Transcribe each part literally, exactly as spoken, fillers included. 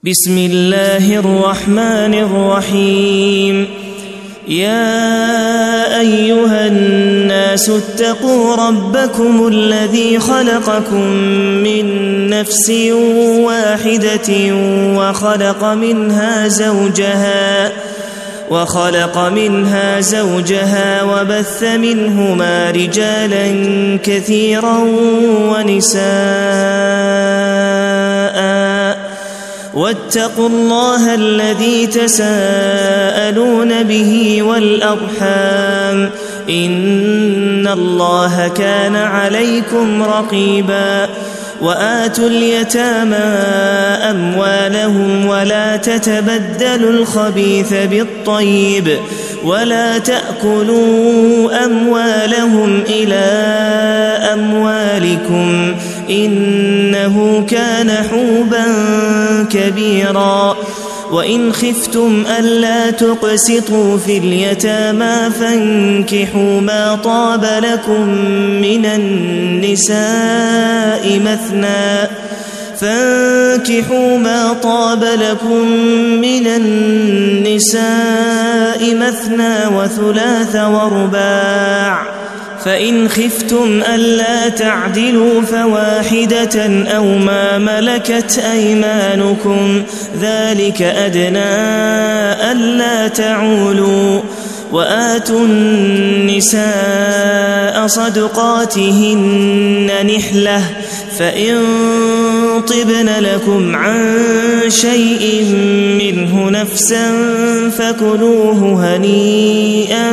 بسم الله الرحمن الرحيم. يا أيها الناس اتقوا ربكم الذي خلقكم من نفس واحدة وخلق منها زوجها وخلق منها زوجها وبث منهما رجالا كثيرا ونساء واتقوا الله الذي تساءلون به والأرحام إن الله كان عليكم رقيبا. وآتوا اليتامى أموالهم ولا تتبدلوا الخبيث بالطيب ولا تأكلوا أموالهم إلى أموالكم إنه كان حوبا كبيرا. وإن خفتم ألا تقسطوا في اليتامى فانكحوا ما طاب لكم من النساء مثنى فانكحوا ما طاب لكم من النساء مثنى وثلاث ورباع فإن خفتم ألا تعدلوا فواحدة أو ما ملكت أيمانكم ذلك أدنى ألا تعولوا. وآتوا النساء صدقاتهن نحلة فإن طبن لكم عن شيء منه نفسا فكلوه هنيئا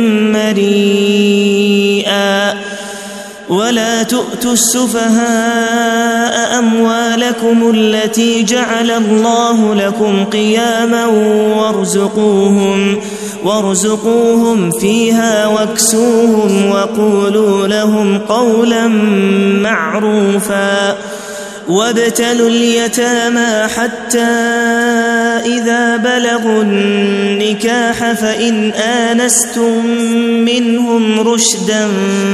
مريئا. ولا تؤتوا السفهاء أموالكم التي جعل الله لكم قياما وارزقوهم وارزقوهم فيها واكسوهم وقولوا لهم قولا معروفا. وابتلوا اليتامى حتى إذا بلغوا النكاح فإن آنستم منهم رشدا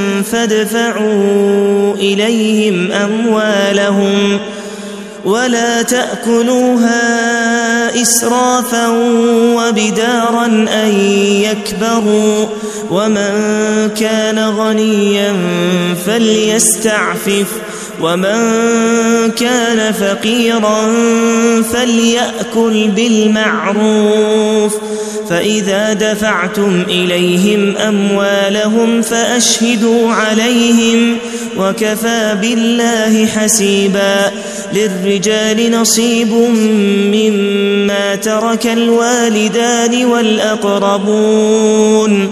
فادفعوا إليهم أموالهم ولا تأكلوها إسرافا وبدارا أن يكبروا. ومن كان غنيا فليستعفف ومن كان فقيرا فليأكل بالمعروف. فإذا دفعتم إليهم أموالهم فأشهدوا عليهم وكفى بالله حسيبا. للرجال نصيب مما ترك الوالدان والأقربون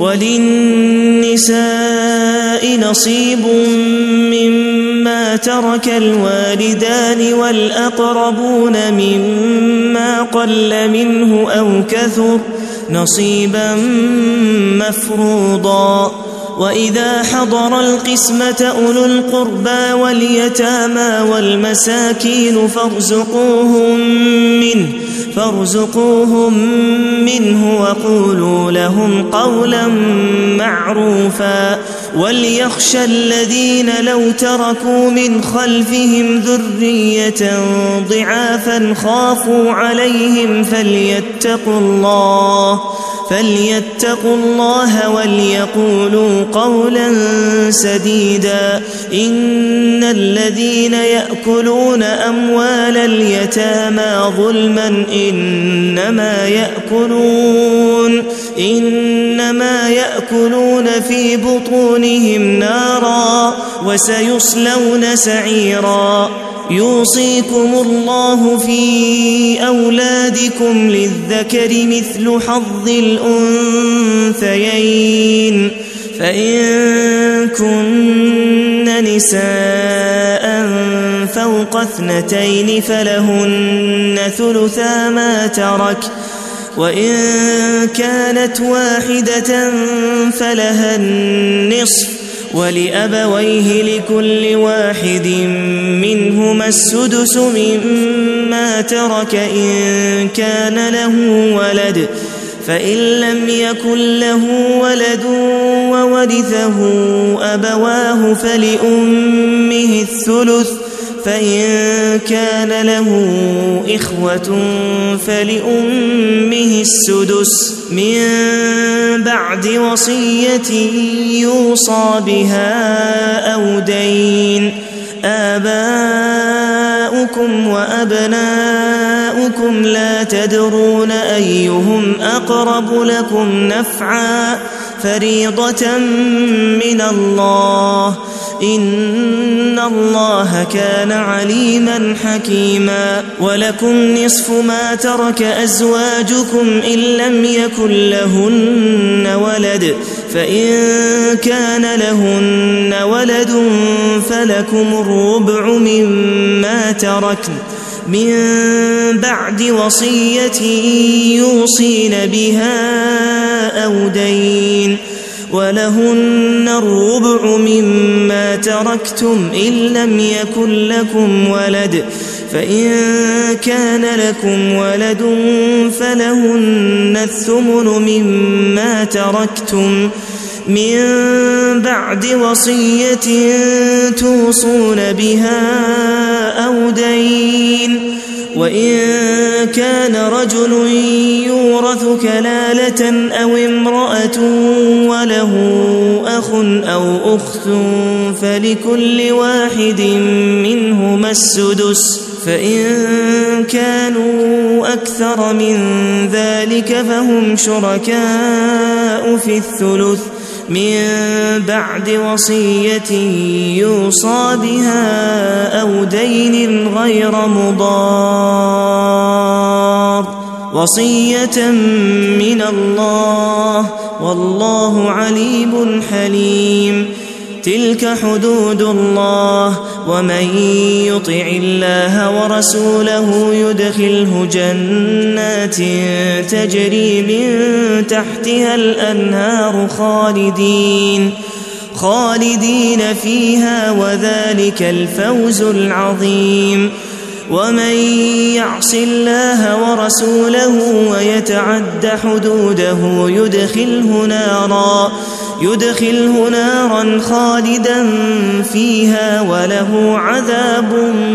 وللنساء نصيب مما ترك الوالدان والأقربون مما قل منه أو كثر نصيبا مفروضا. وإذا حضر القسمة أولو القربى واليتامى والمساكين فارزقوهم منه فارزقوهم منه وقولوا لهم قولا معروفا. وليخشى الذين لو تركوا من خلفهم ذرية ضعافا خافوا عليهم فليتقوا الله فليتقوا الله وليقولوا قولا سديدا. إن الذين يأكلون أموال اليتامى ظلما إنما يأكلون إنما يأكلون في بطونهم نارا وسيصلون سعيرا. يوصيكم الله في أولادكم للذكر مثل حظ الأنثيين فإن كن نساء فوق اثنتين فلهن ثلثا ما ترك وإن كانت واحدة فلها النصف ولأبويه لكل واحد منهما السدس مما ترك إن كان له ولد فإن لم يكن له ولد وورثه أبواه فلأمه الثلث فإن كان له إخوة فلأمه السدس من بعد وصية يوصى بها أو دين. آباؤكم وأبناؤكم لا تدرون أيهم أقرب لكم نفعا فريضة من الله إن الله كان عليما حكيما. ولكم نصف ما ترك أزواجكم إن لم يكن لهن ولد فإن كان لهن ولد فلكم الربع مما تركن من بعد وصية يوصين بها أو دين. ولهن الربع مما تركتم إن لم يكن لكم ولد فإن كان لكم ولد فلهن الثمن مما تركتم من بعد وصية توصون بها أو دين. وإن كان رجل يورث كلالة أو امرأة وله أخ أو أخت فلكل واحد منهما السدس فإن كانوا أكثر من ذلك فهم شركاء في الثلث من بعد وصية يوصى بها أو دين غير مضار وصية من الله والله عليم حليم. تلك حدود الله ومن يطع الله ورسوله يدخله جنات تجري من تحتها الأنهار خالدين خالدين فيها وذلك الفوز العظيم. ومن يعص الله ورسوله ويتعد حدوده يدخله نارا يدخله نارا خالدا فيها وله عذاب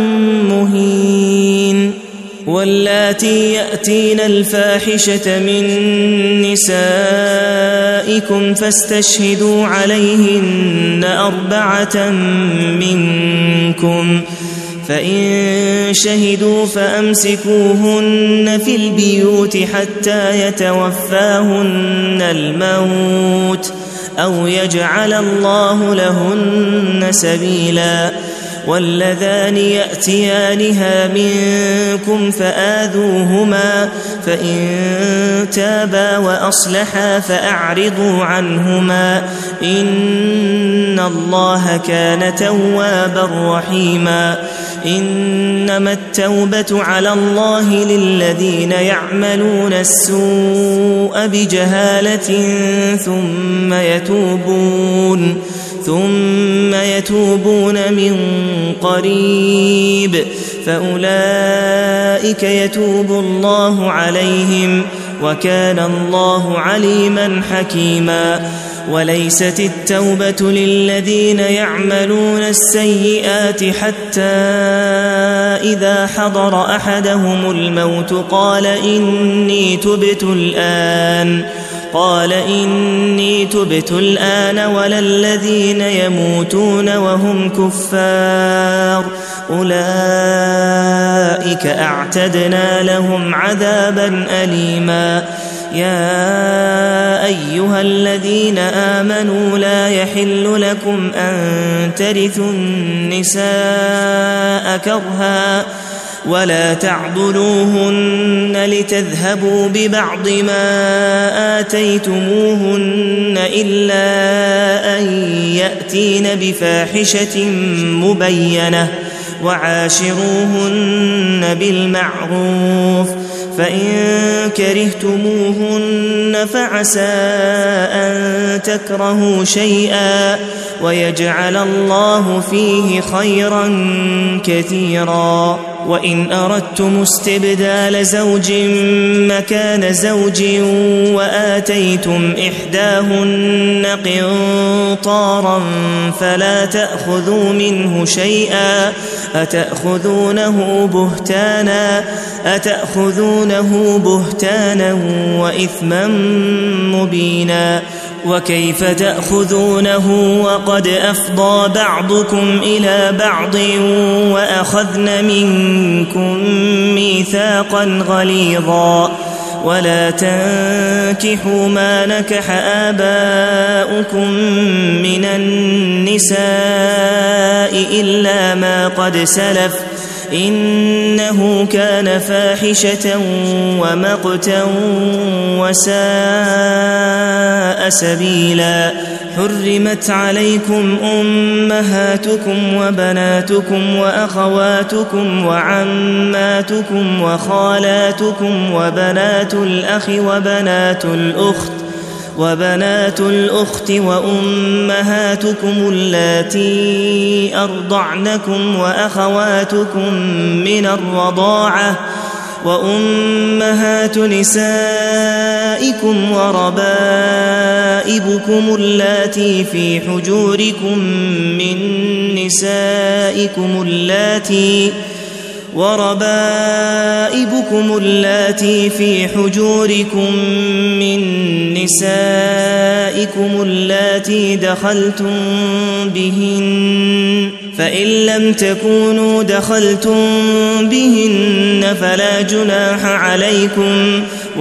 مهين. واللاتي يأتين الفاحشة من نسائكم فاستشهدوا عليهن أربعة منكم فإن شهدوا فأمسكوهن في البيوت حتى يتوفاهن الموت أو يجعل الله لهن سبيلا. واللذان يأتيانها منكم فآذوهما فإن تابا وأصلحا فأعرضوا عنهما إن الله كان توابا رحيما. إنما التوبة على الله للذين يعملون السوء بجهالة ثم يتوبون ثم يتوبون من قريب فأولئك يتوب الله عليهم وكان الله عليما حكيما. وليست التوبة للذين يعملون السيئات حتى إذا حضر أحدهم الموت قال إني تبت الآن قال إني تبت الآن ولا الذين يموتون وهم كفار أولئك أعتدنا لهم عذابا أليما. يا أيها الذين آمنوا لا يحل لكم أن ترثوا النساء كرها ولا تعضلوهن لتذهبوا ببعض ما آتيتموهن إلا أن يأتين بفاحشة مبينة وعاشروهن بالمعروف فإن كرهتموهن فعسى أن تكرهوا شيئا ويجعل الله فيه خيرا كثيرا. وإن أردتم استبدال زوج مكان زوج وآتيتم إحداهن قنطارا فلا تأخذوا منه شيئا أتأخذونه بهتانا أتأخذونه بهتانا وإثما مبينا وكيف تأخذونه وقد أفضى بعضكم إلى بعض وأخذن منكم ميثاقا غليظا ولا تنكحوا ما نكح آباؤكم من النساء إلا ما قد سلف إنه كان فاحشة ومقتا وساء سبيلا حرمت عليكم أمهاتكم وبناتكم وأخواتكم وعماتكم وخالاتكم وبنات الأخ وبنات الأخت وبنات الأخت وأمهاتكم اللاتي أرضعنكم وأخواتكم من الرضاعة وأمهات نسائكم وربائبكم اللاتي في حجوركم من نسائكم اللاتي وربائبكم اللاتي في حجوركم من نسائكم اللاتي دخلتم بهن فإن لم تكونوا دخلتم بهن فلا جناح عليكم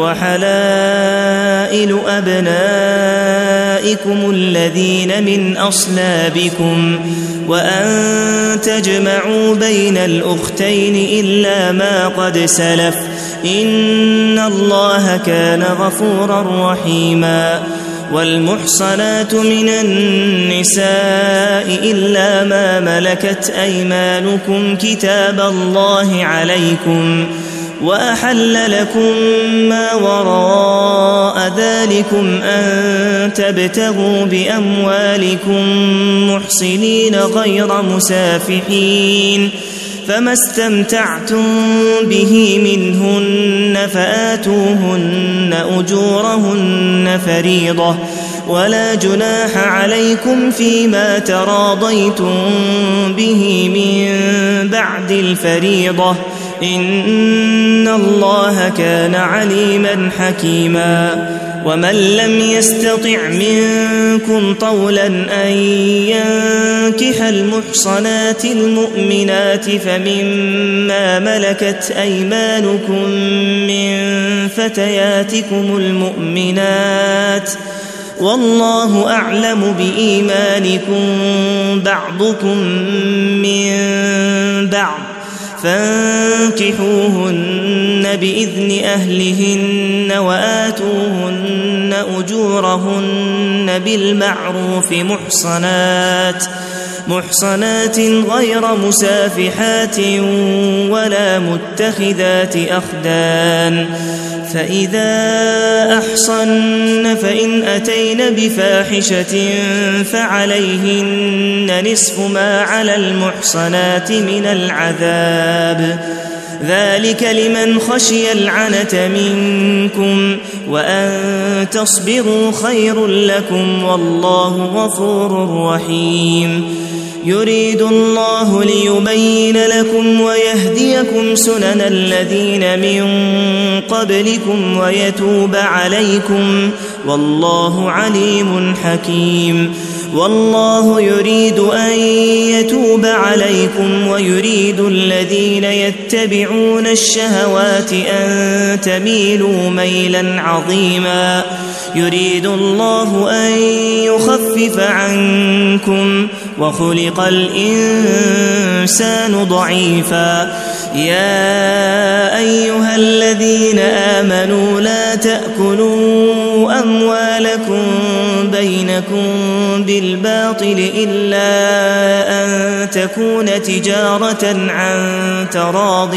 وحلائل أبنائكم الذين من أصلابكم وأن تجمعوا بين الأختين إلا ما قد سلف إن الله كان غفورا رحيما والمحصنات من النساء إلا ما ملكت أيمانكم كتاب الله عليكم وأحل لكم ما وراء ذلكم أن تبتغوا بأموالكم محصنين غير مسافحين فما استمتعتم به منهن فآتوهن أجورهن فريضة ولا جناح عليكم فيما تراضيتم به من بعد الفريضة إن الله كان عليما حكيما ومن لم يستطع منكم طولا أن ينكح المحصنات المؤمنات فمما ملكت أيمانكم من فتياتكم المؤمنات والله أعلم بإيمانكم بعضكم من بعض فانكحوهن بإذن أهلهن وآتوهن أجورهن بالمعروف محصنات محصنات غير مسافحات ولا متخذات أخدان فإذا أحصن فإن أتين بفاحشة فعليهن نصف ما على المحصنات من العذاب ذلك لمن خشي العنة منكم وأن تصبروا خير لكم والله غفور رحيم يريد الله ليبين لكم ويهديكم سنن الذين من قبلكم ويتوب عليكم والله عليم حكيم والله يريد أن يتوب عليكم ويريد الذين يتبعون الشهوات أن تميلوا ميلا عظيما يريد الله أن يخفف عنكم وخلق الإنسان ضعيفا يا أيها الذين آمنوا لا تأكلوا أموالكم بينكم بالباطل إلا أن تكون تجارة عن تراض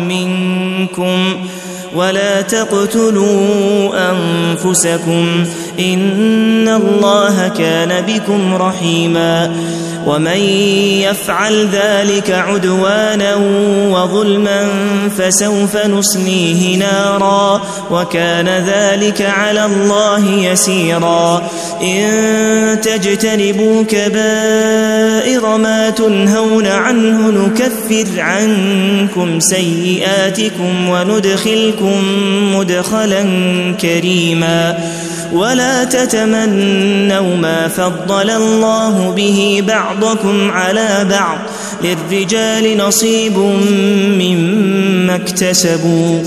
منكم ولا تقتلوا أنفسكم إن الله كان بكم رحيما ومن يفعل ذلك عدوانا وظلما فسوف نصليه نارا وكان ذلك على الله يسيرا إن تجتنبوا كبائر ما تنهون عنه نكفر عنكم سيئاتكم وندخلكم مدخلا كريما ولا تتمنوا ما فضل الله به بعضكم على بعض للرجال نصيب مما اكتسبوا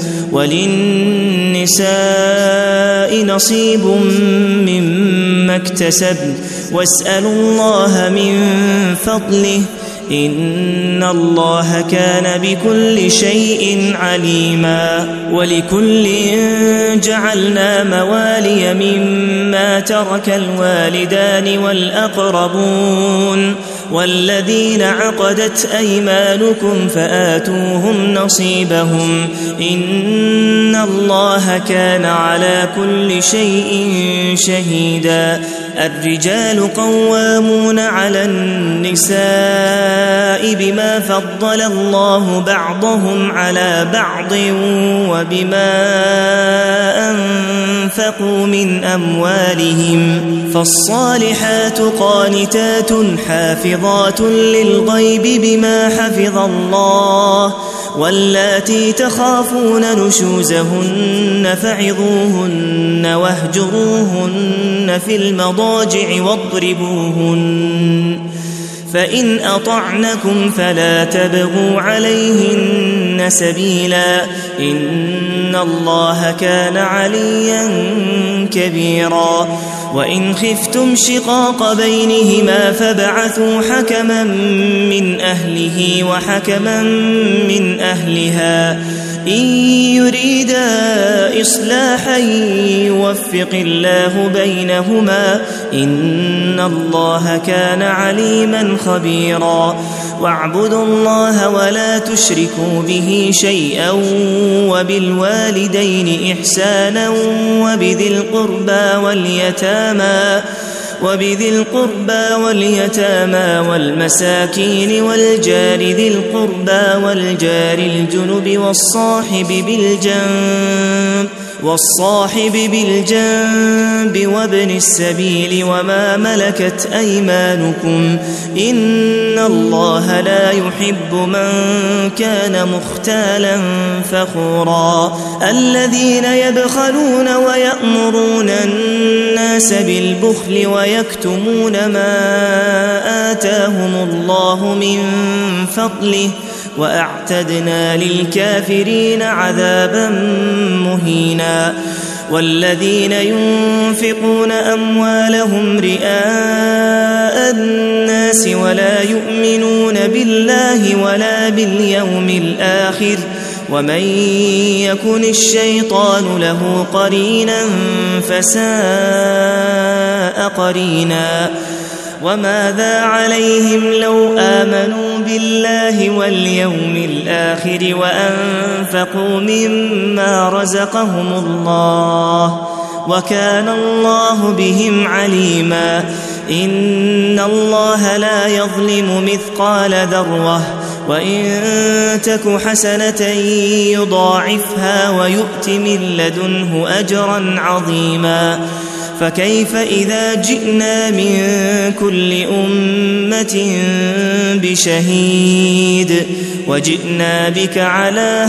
وللنساء نصيب مما اكتسبن واسألوا الله من فضله إن الله كان بكل شيء عليما ولكل جعلنا موالي مما ترك الوالدان والأقربون والذين عقدت أيمانكم فآتوهم نصيبهم إن الله كان على كل شيء شهيدا الرجال قوامون على النساء بما فضل الله بعضهم على بعض وبما أنفقوا من أموالهم فالصالحات قانتات حافظات للغيب بما حفظ الله واللاتي تخافون نشوزهن فعظوهن واهجروهن في المضاجع واضربوهن فإن أطعنكم فلا تبغوا عليهن سبيلا إن الله كان عليا كبيرا وإن خفتم شقاق بينهما فابعثوا حكما من أهله وحكما من أهلها إن يريدا إصلاحا يوفق الله بينهما إن الله كان عليما خبيرا واعبدوا الله ولا تشركوا به شيئا وبالوالدين إحسانا وبذي القربى واليتامى وبذي القربى واليتامى والمساكين والجار ذي القربى والجار الجنب والصاحب بالجنب والصاحب بالجنب وابن السبيل وما ملكت أيمانكم إن الله لا يحب من كان مختالا فخورا الذين يبخلون ويأمرون الناس بالبخل ويكتمون ما آتاهم الله من فضله وأعتدنا للكافرين عذابا مهينا والذين ينفقون أموالهم رئاء الناس ولا يؤمنون بالله ولا باليوم الآخر ومن يكن الشيطان له قرينا فساء قرينا وماذا عليهم لو آمنوا بالله واليوم الآخر وأنفقوا مما رزقهم الله وكان الله بهم عليما إن الله لا يظلم مثقال ذرة وإن تك حسنة يضاعفها ويؤت من لدنه أجرا عظيما فكيف إذا جئنا من كل أمة بشهيد وجئنا بك على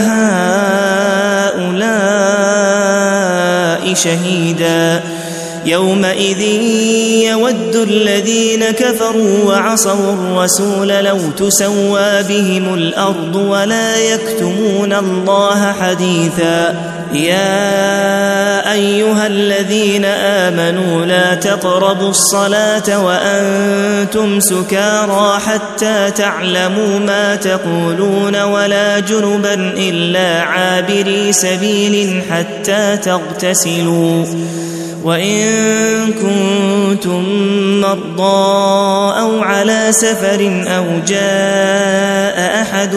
هؤلاء شهيدا يومئذ يود الذين كفروا وعصوا الرسول لو تسوى بهم الأرض ولا يكتمون الله حديثا يا أيها الذين آمنوا لا تقربوا الصلاة وأنتم سكارى حتى تعلموا ما تقولون ولا جنبا إلا عابري سبيل حتى تغتسلوا وإن كنتم مرضى أو على سفر أو جاء أحد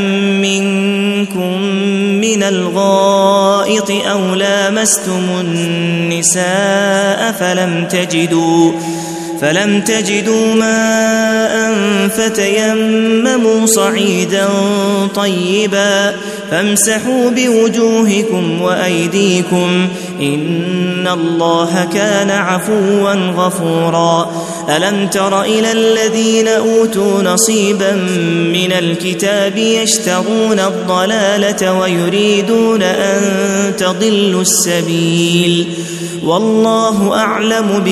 منكم من الغائط أو لامستم النساء فلم تجدوا فلم تجدوا ماء فتيمموا صعيدا طيبا فامسحوا بوجوهكم وأيديكم إن الله كان عفوا غفورا. ألم تر إلى الذين أوتوا نصيبا من الكتاب يشترون الضلالة ويريدون أن تضلوا السبيل والله أعلم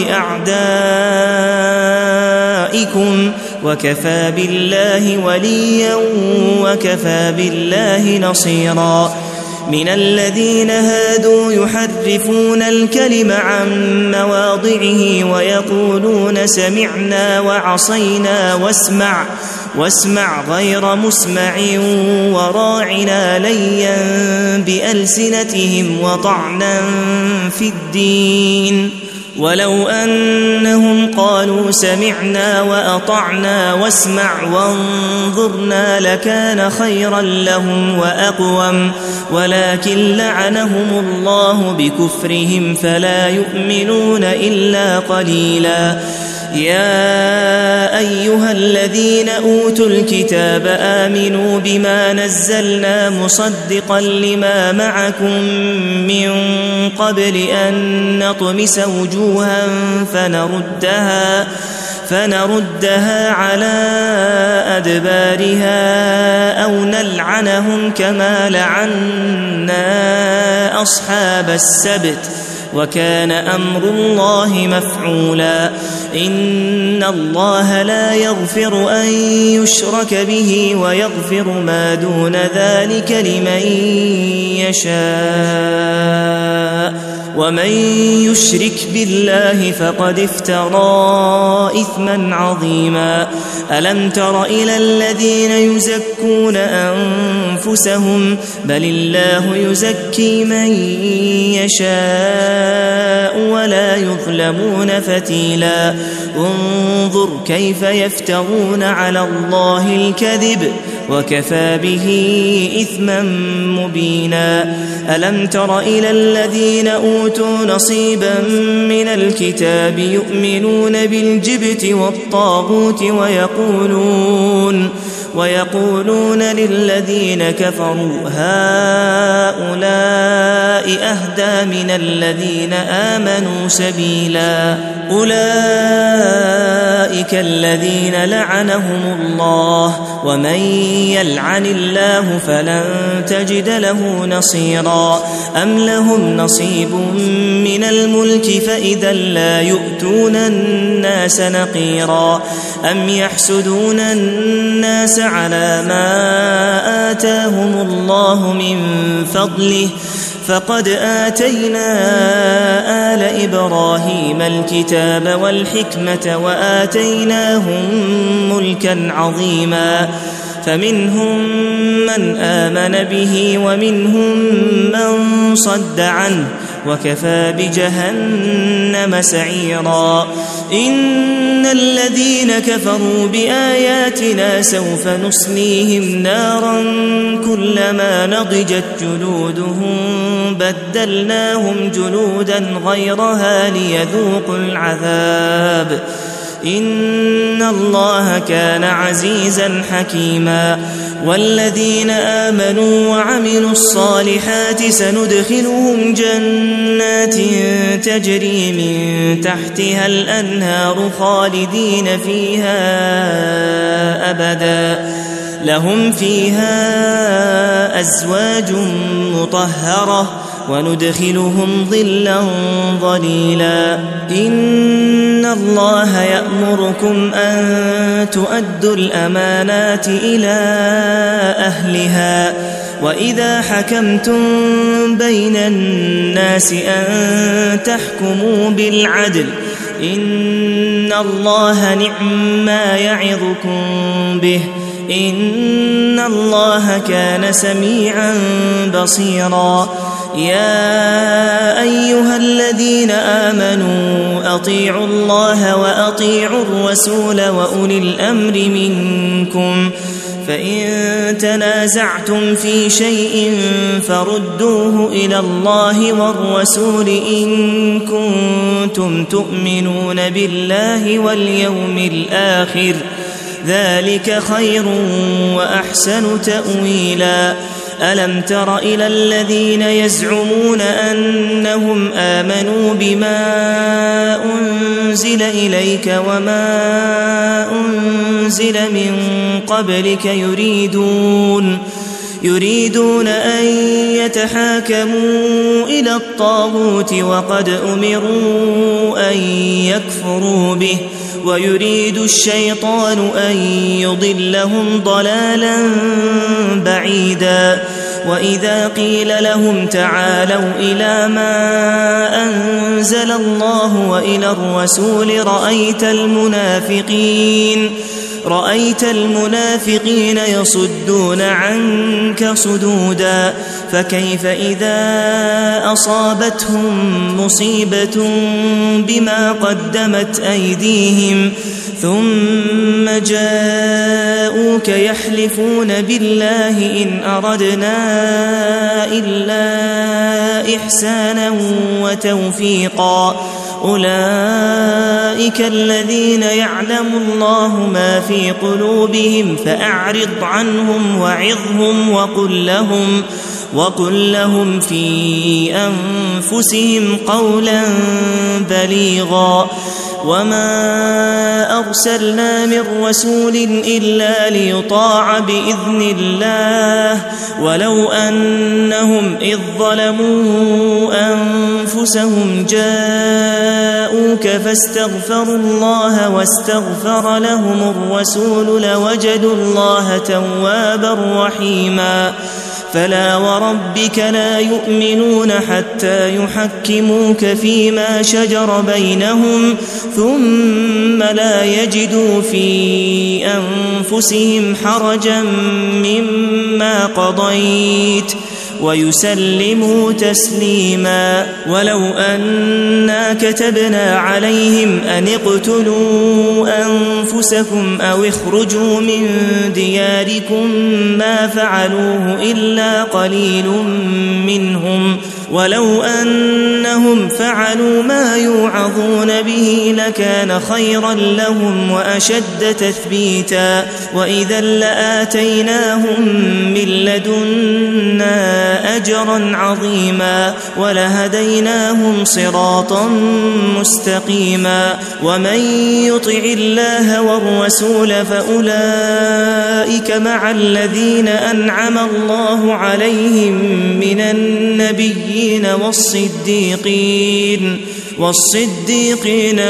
بأعدائكم وكفى بالله وليا وكفى بالله نصيرا. من الذين هادوا يحرفون الكلم عن مواضعه ويقولون سمعنا وعصينا واسمع واسمع غير مسمع وراعنا ليا بألسنتهم وطعنا في الدين ولو أنهم قالوا سمعنا وأطعنا واسمع وانظرنا لكان خيرا لهم وأقوم ولكن لعنهم الله بكفرهم فلا يؤمنون إلا قليلا. يا أيها الذين أوتوا الكتاب آمنوا بما نزلنا مصدقا لما معكم من قبل أن نطمس وجوها فنردها فنردها على أدبارها أو نلعنهم كما لعنا أصحاب السبت وكان أمر الله مفعولا. إن الله لا يغفر أن يشرك به ويغفر ما دون ذلك لمن يشاء ومن يشرك بالله فقد افترى إثما عظيما. ألم تر إلى الذين يزكون أنفسهم بل الله يزكي من يشاء ولا يظلمون فتيلا. انظر كيف يفترون على الله الكذب وكفى به إثما مبينا. ألم تر إلى الذين أوتوا نصيبا من الكتاب يؤمنون بالجبت والطاغوت ويقولون ويقولون للذين كفروا هؤلاء أهدى من الذين آمنوا سبيلا. أولئك الذين لعنهم الله ومن يلعن الله فلن تجد له نصيرا. أم لهم نصيب من الملك فإذا لا يؤتون الناس نقيرا. أم يحسدون الناس على ما آتاهم الله من فضله فقد آتينا آل إبراهيم الكتاب والحكمة وآتيناهم ملكا عظيما. فمنهم من آمن به ومنهم من صد عنه وكفى بجهنم سعيرا. إن الذين كفروا بآياتنا سوف نصليهم نارا كلما نضجت جلودهم بدلناهم جلودا غيرها ليذوقوا العذاب إن الله كان عزيزا حكيما. والذين آمنوا وعملوا الصالحات سندخلهم جنات تجري من تحتها الأنهار خالدين فيها أبدا لهم فيها أزواج مطهرة وندخلهم ظلا ظليلا. إن الله يأمركم أن تؤدوا الأمانات إلى أهلها وإذا حكمتم بين الناس أن تحكموا بالعدل إن الله نعم ما يعظكم به إن الله كان سميعا بصيرا. يا أيها الذين آمنوا أطيعوا الله وأطيعوا الرسول وأولي الأمر منكم فإن تنازعتم في شيء فردوه إلى الله والرسول إن كنتم تؤمنون بالله واليوم الآخر ذلك خير وأحسن تأويلا ألم تر إلى الذين يزعمون أنهم آمنوا بما أنزل إليك وما أنزل من قبلك يريدون يريدون أن يتحاكموا إلى الطاغوت وقد أمروا أن يكفروا به ويريد الشيطان أن يضلهم ضلالا بعيدا وإذا قيل لهم تعالوا إلى ما أنزل الله وإلى الرسول رأيت المنافقين رأيت المنافقين يصدون عنك صدودا فكيف إذا أصابتهم مصيبة بما قدمت أيديهم ثم جاءوك يحلفون بالله إن أردنا إلا إحسانا وتوفيقا أولئك الذين يعلم الله ما في قلوبهم فأعرض عنهم وعظهم وقل لهم وقل لهم في أنفسهم قولا بليغا وما أرسلنا من رسول إلا ليطاع بإذن الله ولو أنهم إذ ظلموا أنفسهم جاءوك فاستغفروا الله واستغفر لهم الرسول لوجدوا الله توابا رحيما فلا وربك لا يؤمنون حتى يحكموك فيما شجر بينهم ثم لا يجدوا في أنفسهم حرجا مما قضيت ويسلموا تسليما ولو أنا كتبنا عليهم أن اقتلوا أنفسكم أو اخرجوا من دياركم ما فعلوه إلا قليل منهم ولو أنهم فعلوا ما يوعظون به لكان خيرا لهم وأشد تثبيتا وإذا لآتيناهم من لدنا أجرا عظيما ولهديناهم صراطا مستقيما ومن يطع الله والرسول فأولئك مع الذين أنعم الله عليهم من النبيين والصديقين والصديقين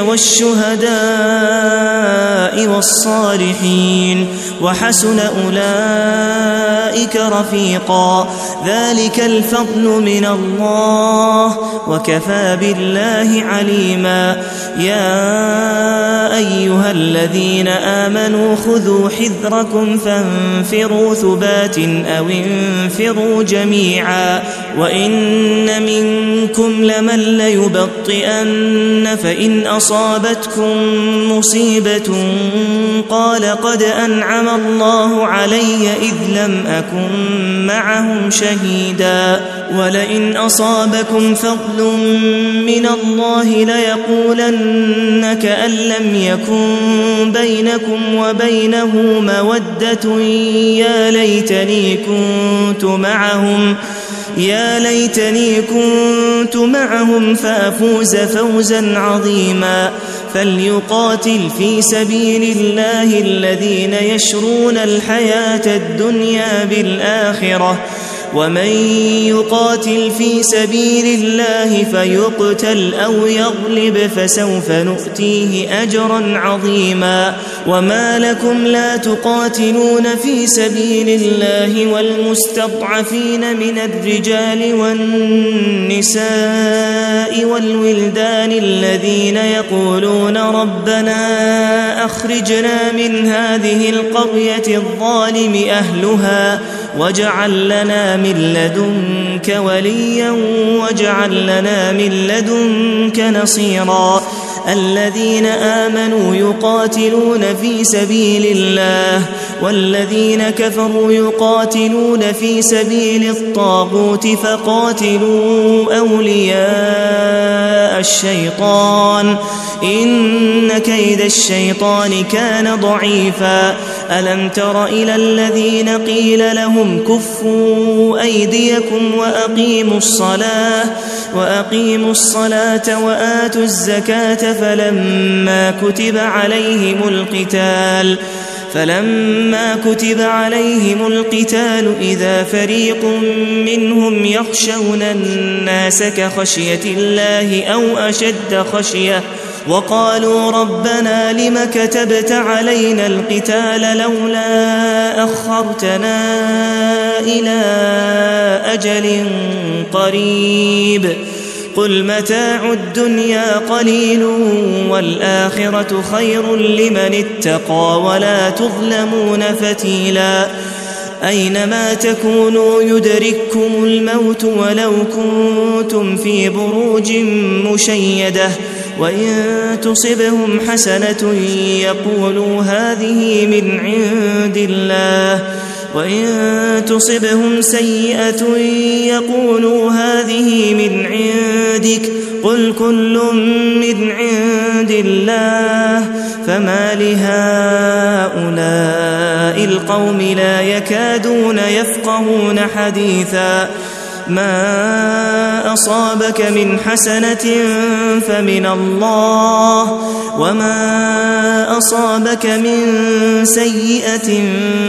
والشهداء والصالحين وحسن أولئك رفيقا ذلك الفضل من الله وكفى بالله عليما يا أيها الذين آمنوا خذوا حذركم فانفروا ثبات أو انفروا جميعا وإن منكم لمن ليبطئن فإن أصابتكم مصيبة قال قد أنعم الله علي إذ لم أكن معهم شهيدا ولئن أصابكم فضل من الله ليقولن كأن لم يكن بينكم وبينه مودة يا ليتني كنت معهم يا ليتني كنت معهم فأفوز فوزا عظيما فليقاتل في سبيل الله الذين يشرون الحياة الدنيا بالآخرة ومن يقاتل في سبيل الله فيقتل أو يغلب فسوف نؤتيه أجرا عظيما وما لكم لا تقاتلون في سبيل الله والمستضعفين من الرجال والنساء والولدان الذين يقولون ربنا أخرجنا من هذه القرية الظالم أهلها واجعل لنا من لدنك وليا واجعل لنا من لدنك نصيرا الذين آمنوا يقاتلون في سبيل الله والذين كفروا يقاتلون في سبيل الطاغوت فقاتلوا أولياء الشيطان إن كيد الشيطان كان ضعيفا ألم تر إلى الذين قيل لهم كفوا أيديكم وأقيموا الصلاة وأقيموا الصلاة وآتوا الزكاة فلما كتب عليهم القتال فلما كتب عليهم القتال إذا فريق منهم يخشون الناس كخشية الله أو أشد خشية وقالوا ربنا لم كتبت علينا القتال لولا أخرتنا إلى أجل قريب قل متاع الدنيا قليل والآخرة خير لمن اتقى ولا تظلمون فتيلا أينما تكونوا يدرككم الموت ولو كنتم في بروج مشيدة وإن تصبهم حسنة يقولوا هذه من عند الله وإن تصبهم سيئة يقولوا هذه من عندك قل كل من عند الله فما لهؤلاء القوم لا يكادون يفقهون حديثا ما أصابك من حسنة فمن الله وما أصابك من سيئة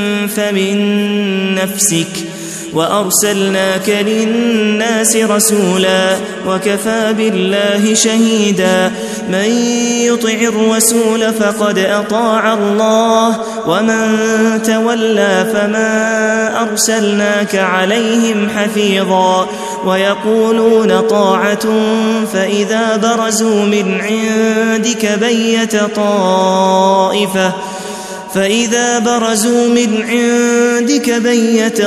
فمن نفسك وأرسلناك للناس رسولا وكفى بالله شهيدا من يطع الرسول فقد أطاع الله ومن تولى فما أرسلناك عليهم حفيظا ويقولون طاعة فإذا برزوا من عندك بيت طائفة فإذا برزوا من عندك بيت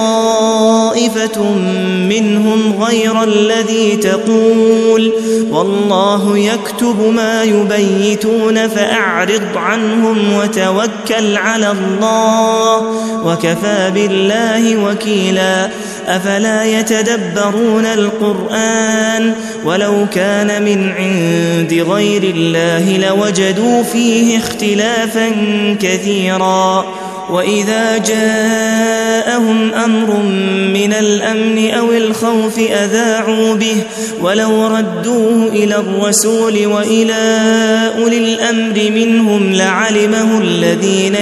طائفة منهم غير الذي تقول والله يكتب ما يبيتون فأعرض عنهم وتوكل على الله وكفى بالله وكيلا أفلا يتدبرون القرآن ولو كان من عند غير الله لوجدوا فيه اختلافا كثيرا وإذا جاءهم أمر من الأمن أو الخوف أذاعوا به ولو ردوه إلى الرسول وإلى أولي الأمر منهم لعلمه الذين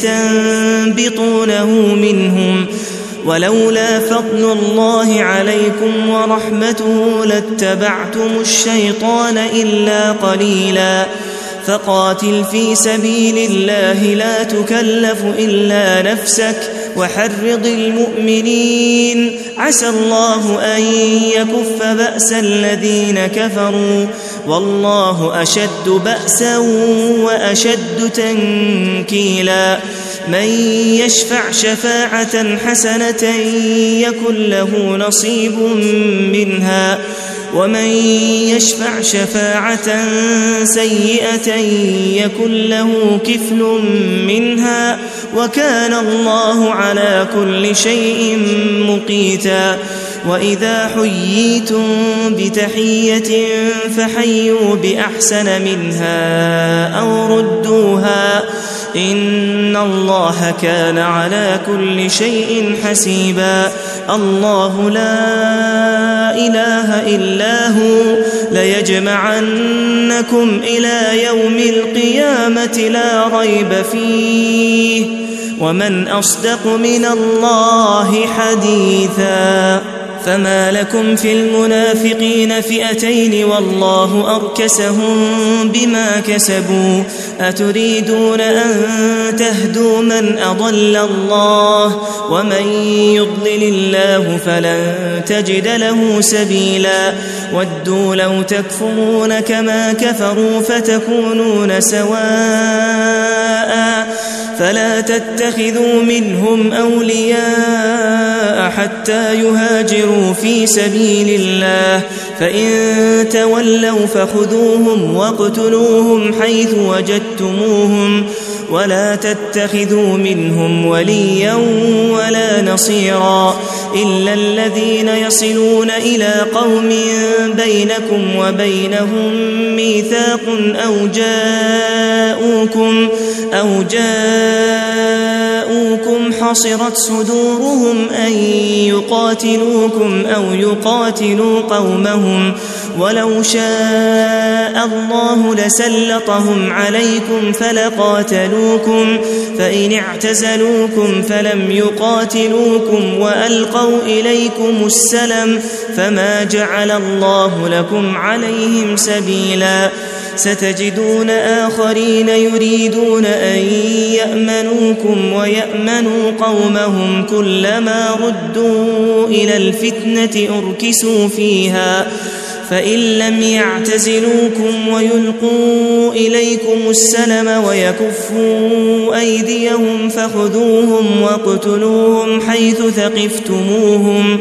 يستنبطونه منهم ولولا فضل الله عليكم ورحمته لاتبعتم الشيطان إلا قليلا فقاتل في سبيل الله لا تكلف إلا نفسك وحرض المؤمنين عسى الله أن يكف بأس الذين كفروا والله أشد بأسا وأشد تنكيلا من يشفع شفاعة حسنة يكن له نصيب منها ومن يشفع شفاعة سيئة يكن له كفل منها وكان الله على كل شيء مقيتا وإذا حييتم بتحية فحيوا بأحسن منها أو ردوها إن الله كان على كل شيء حسيبا الله لا إله إلا هو ليجمعنكم إلى يوم القيامة لا ريب فيه ومن أصدق من الله حديثا فما لكم في المنافقين فئتين والله أركسهم بما كسبوا أتريدون أن تهدوا من أضل الله ومن يضلل الله فلن تجد له سبيلا ودوا لو تكفرون كما كفروا فتكونون سواء فلا تتخذوا منهم أولياء حتى يهاجروا في سبيل الله فإن تولوا فخذوهم واقتلوهم حيث وجدتموهم ولا تتخذوا منهم وليا ولا نصيرا إلا الذين يصلون إلى قوم بينكم وبينهم ميثاق أو جاءوكم أو جاءوكم حصرت صدورهم أن يقاتلوكم أو يقاتلوا قومهم ولو شاء الله لسلطهم عليكم فلقاتلوكم فإن اعتزلوكم فلم يقاتلوكم وألقوا إليكم السلم فما جعل الله لكم عليهم سبيلا ستجدون آخرين يريدون أن يأمنوكم ويأمنوا قومهم كلما ردوا إلى الفتنة أركسوا فيها فإن لم يعتزلوكم ويلقوا إليكم السلم ويكفوا أيديهم فخذوهم واقتلوهم حيث ثقفتموهم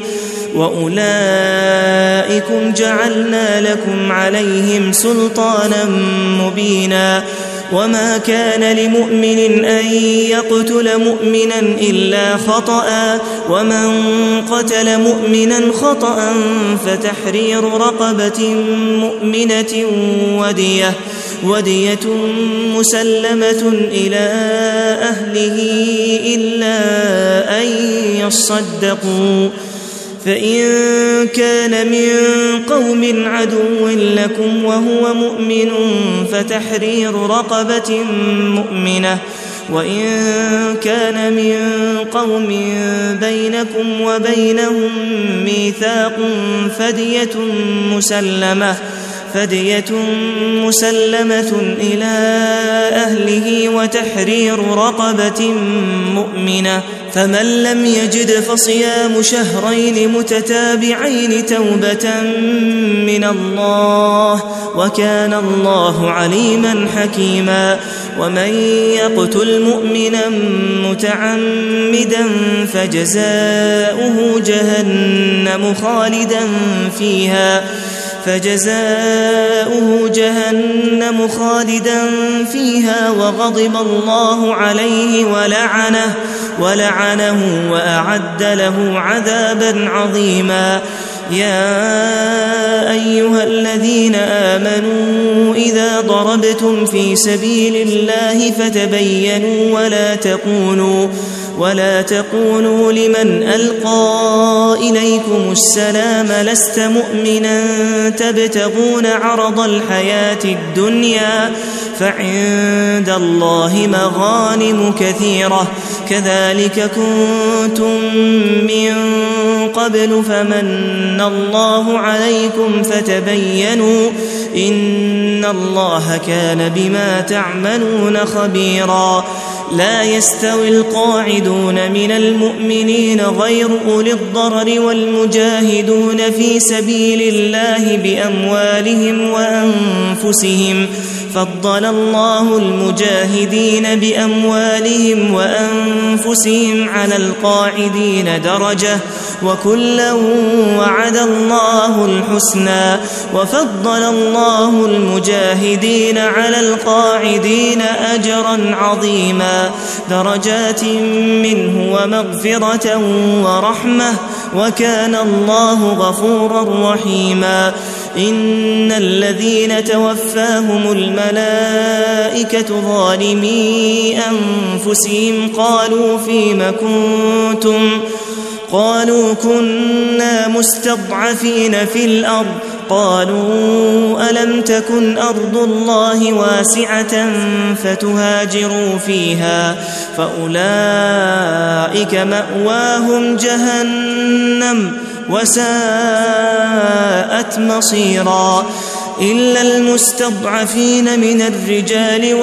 وأولئكم جعلنا لكم عليهم سلطانا مبينا وما كان لمؤمن أن يقتل مؤمنا إلا خطأ ومن قتل مؤمنا خطأ فتحرير رقبة مؤمنة ودية ودية مسلمة إلى أهله إلا أن يصدقوا فإن كان من قوم عدو لكم وهو مؤمن فتحرير رقبة مؤمنة وإن كان من قوم بينكم وبينهم ميثاق فدية مسلمة فدية مسلمة إلى أهله وتحرير رقبة مؤمنة فمن لم يجد فصيام شهرين متتابعين توبة من الله وكان الله عليما حكيما ومن يقتل مؤمنا متعمدا فجزاؤه جهنم خالدا فيها فجزاؤه جهنم خالدا فيها وغضب الله عليه ولعنه ولعنه وأعد له عذابا عظيما يا أيها الذين آمنوا إذا ضربتم في سبيل الله فتبينوا ولا تقولوا ولا تقولوا لمن ألقى إليكم السلام لست مؤمنا تبتغون عرض الحياة الدنيا فعند الله مغانم كثيرة كذلك كنتم من قبل فمن الله عليكم فتبينوا إن الله كان بما تعملون خبيرا لا يستوي القاعدون من المؤمنين غير أولي الضرر والمجاهدون في سبيل الله بأموالهم وأنفسهم فضل الله المجاهدين بأموالهم وأنفسهم على القاعدين درجة وكلا وعد الله الحسنى وفضل الله المجاهدين على القاعدين أجرا عظيما درجات منه ومغفرة ورحمة وكان الله غفورا رحيما إن الذين توفاهم الملائكة ظالمي أنفسهم قالوا فيم كنتم قالوا كنا مستضعفين في الأرض قالوا ألم تكن أرض الله واسعة فتهاجروا فيها فأولئك مأواهم جهنم وساءت مصيرا إلا المستضعفين من الرجال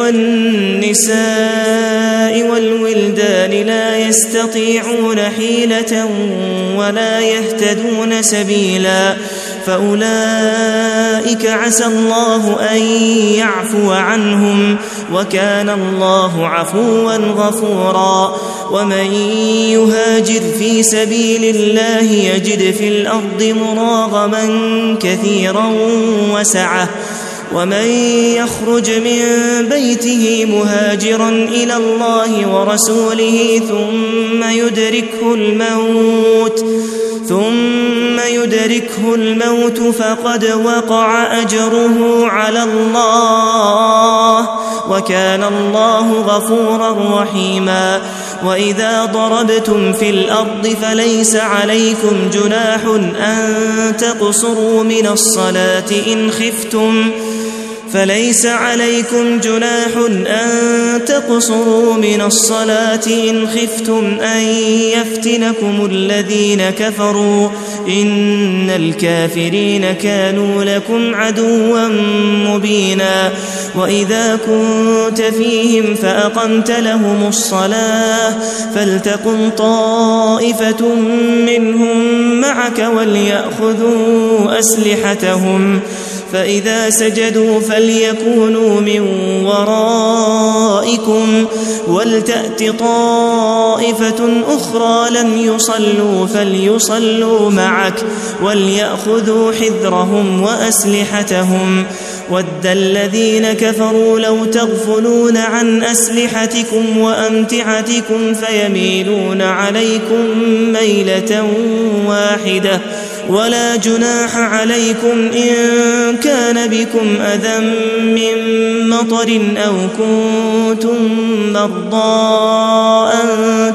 والنساء والولدان لا يستطيعون حيلة ولا يهتدون سبيلا فأولئك أولئك عسى الله أن يعفو عنهم وكان الله عفوا غفورا ومن يهاجر في سبيل الله يجد في الأرض مراغما كثيرا وسعة ومن يخرج من بيته مهاجرا إلى الله ورسوله ثم يدركه الموت ثم يدركه الموت فقد وقع أجره على الله وكان الله غفورا رحيما وإذا ضربتم في الأرض فليس عليكم جناح أن تقصروا من الصلاة إن خفتم فليس عليكم جناح أن تقصروا من الصلاة إن خفتم أن يفتنكم الذين كفروا إن الكافرين كانوا لكم عدوا مبينا وإذا كنت فيهم فأقمت لهم الصلاة فلتقم طائفة منهم معك وليأخذوا أسلحتهم فإذا سجدوا فليكونوا من ورائكم ولتأت طائفة أخرى لم يصلوا فليصلوا معك وليأخذوا حذرهم وأسلحتهم ود الذين كفروا لو تغفلون عن أسلحتكم وأمتعتكم فيميلون عليكم ميلة واحدة ولا جناح عليكم إن كان بكم أذى من مطر أو كنتم مرضى أن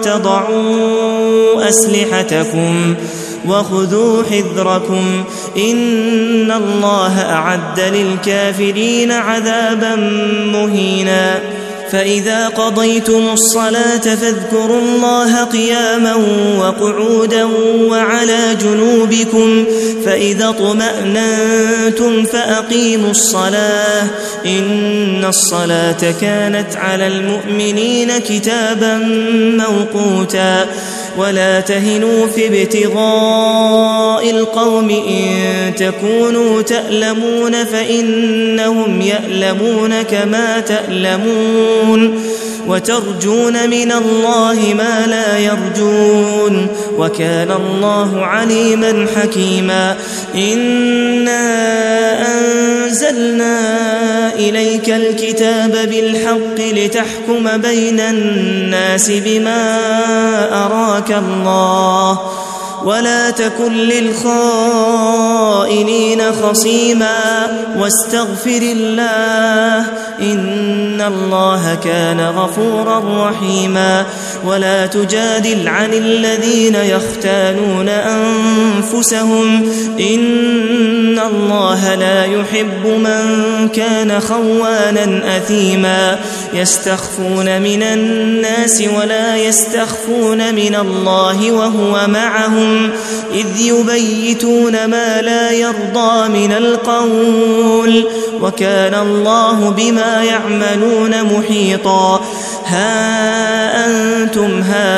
تضعوا أسلحتكم وخذوا حذركم إن الله أعد للكافرين عذابا مهينا فإذا قضيتم الصلاة فاذكروا الله قياما وقعودا وعلى جنوبكم فإذا اطمأننتم فأقيموا الصلاة إن الصلاة كانت على المؤمنين كتابا موقوتا ولا تهنوا في ابتغاء القوم إن تكونوا تألمون فإنهم يألمون كما تألمون وترجون من الله ما لا يرجون وكان الله عليما حكيما إنا أنزلنا إليك الكتاب بالحق لتحكم بين الناس بما أراك الله ولا تكن للخائنين خصيما واستغفر الله إن الله كان غفورا رحيما ولا تجادل عن الذين يختانون أنفسهم إن الله لا يحب من كان خوانا أثيما يستخفون من الناس ولا يستخفون من الله وهو معهم إذ يبيتون ما لا يرضى من القول وكان الله بما يعملون محيطا ها أنتم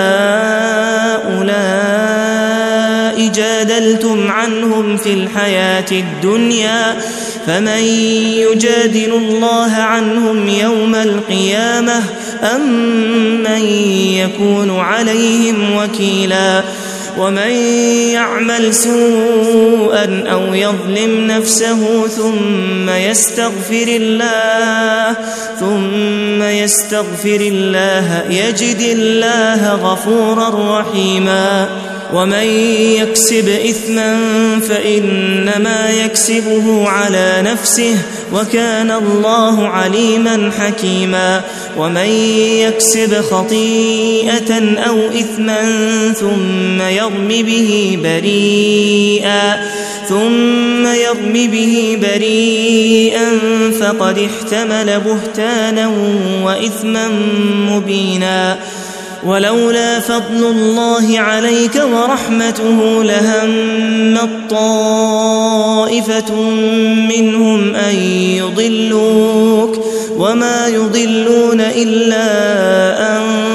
هؤلاء جادلتم عنهم في الحياة الدنيا فمن يجادل الله عنهم يوم القيامة أم من يكون عليهم وكيلا ومن يعمل سوءا أو يظلم نفسه ثم يستغفر الله ثم يستغفر الله يجد الله غفورا رحيما ومن يكسب إثما فإنما يكسبه على نفسه وكان الله عليما حكيما ومن يكسب خطيئة أو إثما ثم يرم به بريئا ثم يرم به بريئا فقد احتمل بهتانا وإثما مبينا ولولا فضل الله عليك ورحمته لهمت طائفة منهم أن يضلوك وما يضلون إلا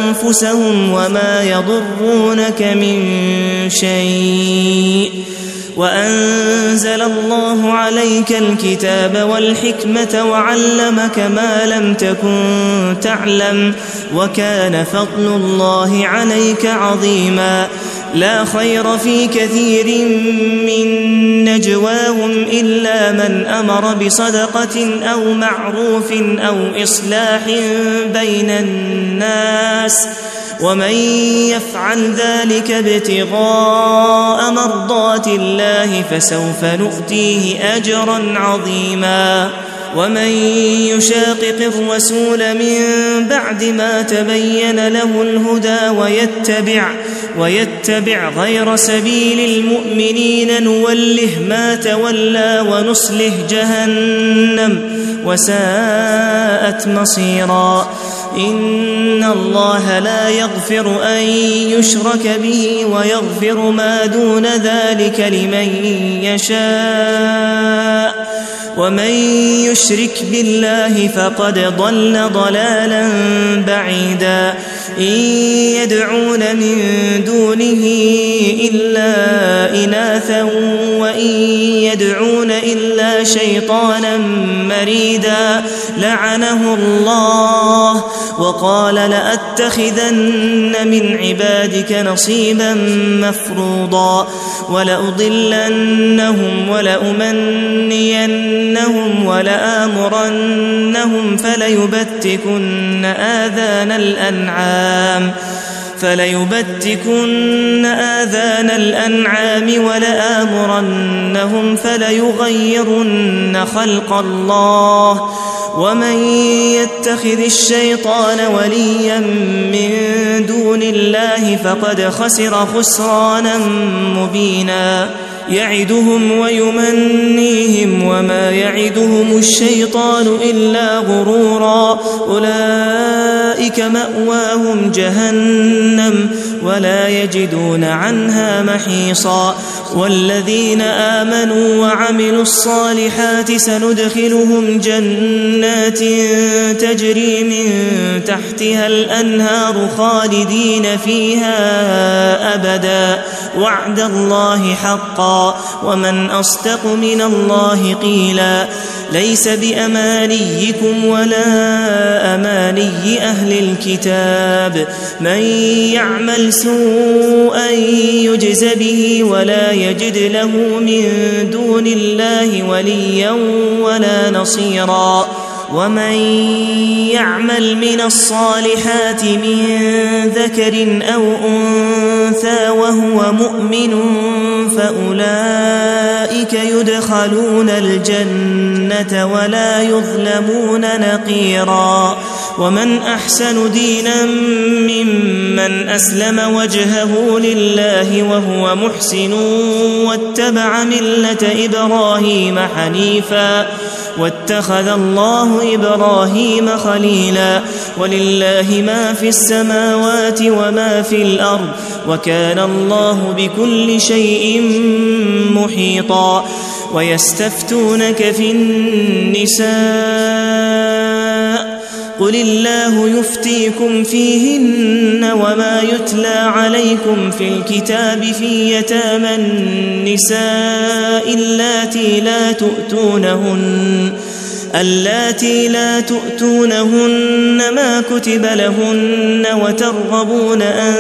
أنفسهم وما يضرونك من شيء وأنزل الله عليك الكتاب والحكمة وعلمك ما لم تكن تعلم وكان فضل الله عليك عظيما لا خير في كثير من نجواهم إلا من أمر بصدقة أو معروف أو إصلاح بين الناس ومن يفعل ذلك ابتغاء مرضات الله فسوف نؤتيه أجرا عظيما ومن يشاقق الرسول من بعد ما تبين له الهدى ويتبع, ويتبع غير سبيل المؤمنين نوله ما تولى ونصله جهنم وساءت مصيرا إن الله لا يغفر أن يشرك به ويغفر ما دون ذلك لمن يشاء ومن يشرك بالله فقد ضل ضلالا بعيدا إن يدعون من دونه إلا إناثا وإن يدعون إلا شيطانا مريدا لعنه الله وقال لأتخذن من عبادك نصيبا مفروضا ولأضلنهم ولأمنينهم ولآمرنهم فليبتكن آذان الأنعام فليبتكن آذان الأنعام ولآمرنهم فليغيرن خلق الله ومن يتخذ الشيطان وليا من دون الله فقد خسر خسرانا مبينا يعدهم ويمنيهم وما يعدهم الشيطان إلا غرورا أولئك مأواهم جهنم ولا يجدون عنها محيصا والذين آمنوا وعملوا الصالحات سندخلهم جنات تجري من تحتها الأنهار خالدين فيها أبدا وعد الله حقا ومن أصدق من الله قيلا ليس بأمانيكم ولا أماني أهل الكتاب من يعمل سوءا يجز به ولا يجد له من دون الله وليا ولا نصيرا ومن يعمل من الصالحات من ذكر أو أنثى وهو مؤمن فأولئك يدخلون الجنة ولا يظلمون نقيرا ومن أحسن دينا ممن أسلم وجهه لله وهو محسن واتبع ملة إبراهيم حنيفا واتخذ الله إبراهيم خليلا ولله ما في السماوات وما في الأرض وكان الله بكل شيء محيطا ويستفتونك في النساء قل الله يفتيكم فيهن وما يتلى عليكم في الكتاب في يتامى النساء اللاتي لا تؤتونهن اللاتي لا تؤتونهن ما كتب لهن وترغبون أن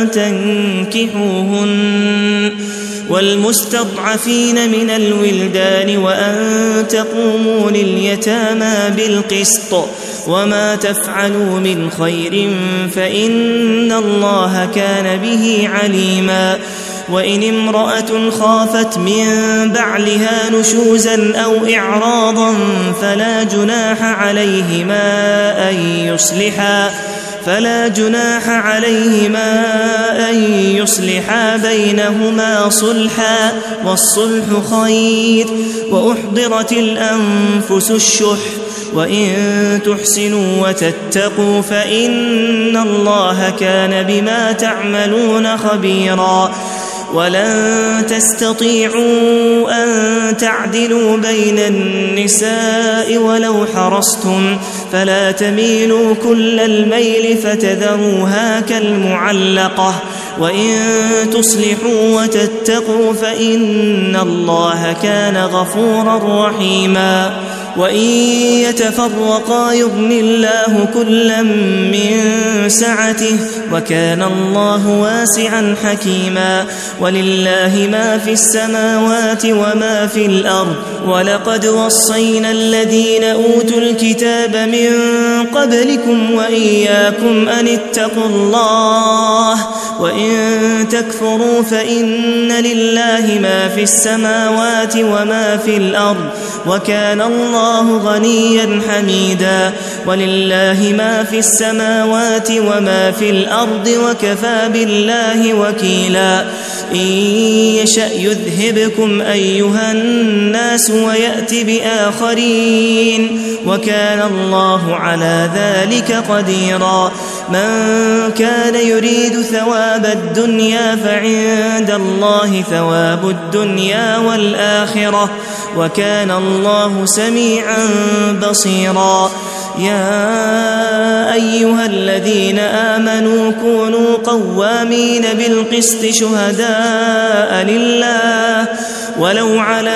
تنكحوهن والمستضعفين من الولدان وأن تقوموا لليتامى بالقسط وما تفعلوا من خير فإن الله كان به عليما وإن امرأة خافت من بعلها نشوزا أو إعراضا فلا جناح عليهما أن يصلحا فلا جناح عليهما أن يصلحا بينهما صلحا والصلح خير وأحضرت الأنفس الشح وإن تحسنوا وتتقوا فإن الله كان بما تعملون خبيرا ولن تستطيعوا أن تعدلوا بين النساء ولو حرصتم فلا تميلوا كل الميل فتذروها كالمعلقة وإن تصلحوا وتتقوا فإن الله كان غفورا رحيما وإن يتفرقا يغن الله كلا من سعته وكان الله واسعا حكيما ولله ما في السماوات وما في الأرض ولقد وصينا الذين أوتوا الكتاب من قبلكم وإياكم أن اتقوا الله وإن تكفروا فإن لله ما في السماوات وما في الأرض وكان الله غنيا حميدا ولله ما في السماوات وما في الأرض وكفى بالله وكيلا إن يشأ يذهبكم أيها الناس ويأت بآخرين وكان الله على ذلك قديرا من كان يريد ثواب الدنيا فعند الله ثواب الدنيا والآخرة وكان الله سميعا بصيرا يا أيها الذين آمنوا كونوا قوامين بالقسط شهداء لله ولو على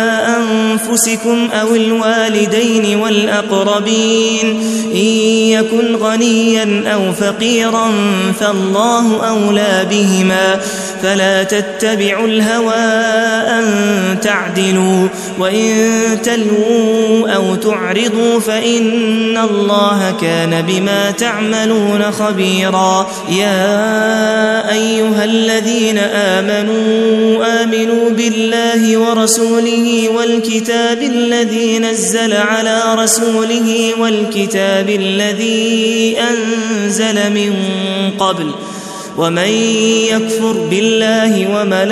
أنفسكم أو الوالدين والأقربين إن يكن غنيا أو فقيرا فالله أولى بهما فلا تتبعوا الهوى أن تعدلوا وإن تلووا أو تعرضوا فإن الله كان بما تعملون خبيرا يا أيها الذين آمنوا آمنوا بالله ورسوله والكتاب الذي نزل على رسوله والكتاب الذي أنزل من قبل ومن يكفر بالله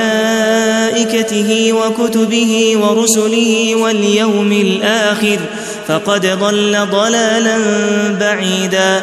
وملائكته وكتبه ورسله واليوم الآخر فقد ضل ضلالا بعيدا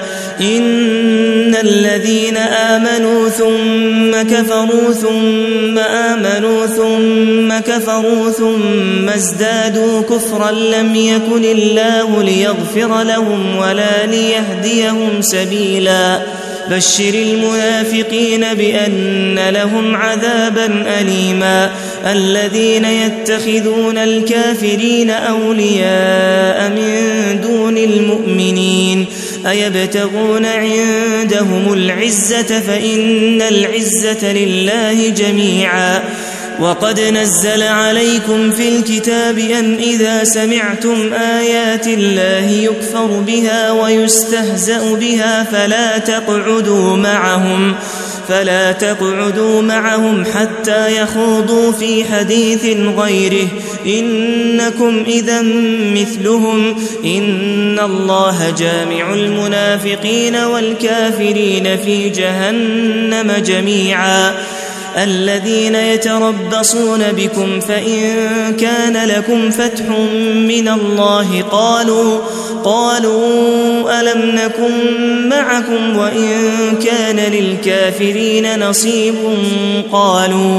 إن الذين آمنوا ثم كفروا ثم آمنوا ثم كفروا ثم ازدادوا كفرا لم يكن الله ليغفر لهم ولا ليهديهم سبيلا بشر المنافقين بأن لهم عذابا أليما الذين يتخذون الكافرين أولياء من دون المؤمنين أيبتغون عندهم العزة فإن العزة لله جميعا وقد نزل عليكم في الكتاب أن إذا سمعتم آيات الله يكفر بها ويستهزأ بها فلا تقعدوا معهم فلا تقعدوا معهم حتى يخوضوا في حديث غيره إنكم إذا مثلهم إن الله جامع المنافقين والكافرين في جهنم جميعا الذين يتربصون بكم فإن كان لكم فتح من الله قالوا قالوا ألم نكن معكم وإن كان للكافرين نصيب قالوا